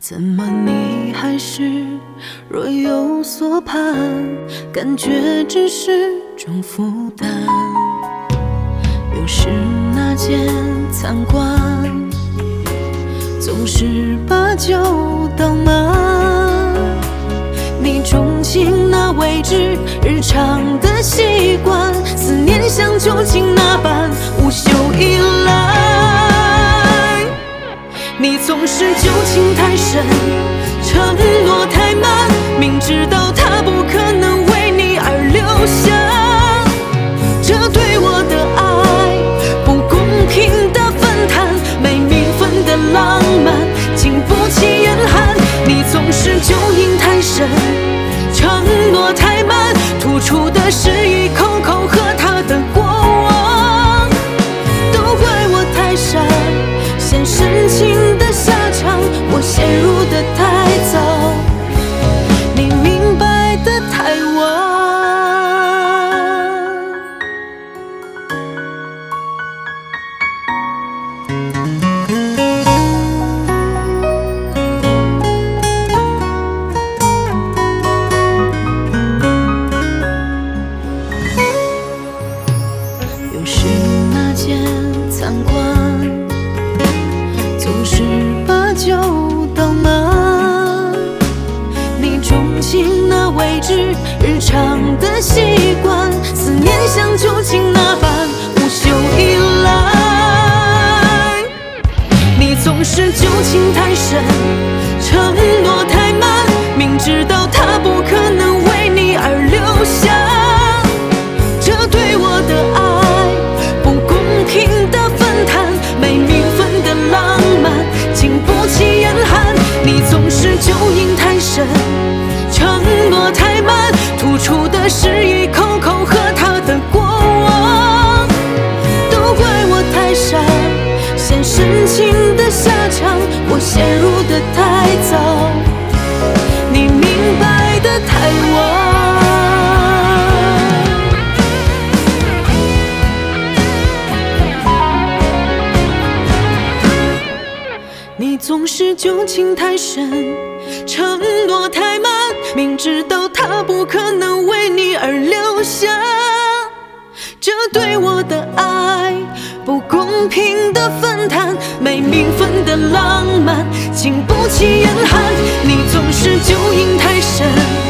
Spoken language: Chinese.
怎么你还是若有所盼，感觉只是种负担。有时那间餐馆总是把酒倒满，你钟情那位置日常的习惯，思念像酒精那般无休依赖。你总是旧情太深，承诺太慢，明知道他不可能为你而留下，这对我的爱不公平的分摊，没名分的浪漫经不起严寒。你总是旧瘾太深，承诺太慢，突出的是一口口和他的过往，都怪我太傻，先深情的下场，我陷入的太早，你明白的太晚。有时那间餐馆总是把酒倒满，你钟情那位置日常的习惯，思念像酒精那般无休依赖。你总是旧情太深，承诺太慢，明知道他不可能为你而留下，这对我的爱不公平的分摊，没名分的浪漫经不起严寒。你总是旧瘾太深，承诺太慢，突出的是一口口和他的过往，都怪我太傻，先深情的下场，我陷入的太早，你明白的太晚。你总是旧情太深，承诺太慢，明知道他不可能为你而留下，这对我的爱不公平的分摊，没名分的浪漫经不起严寒。你总是旧瘾太深，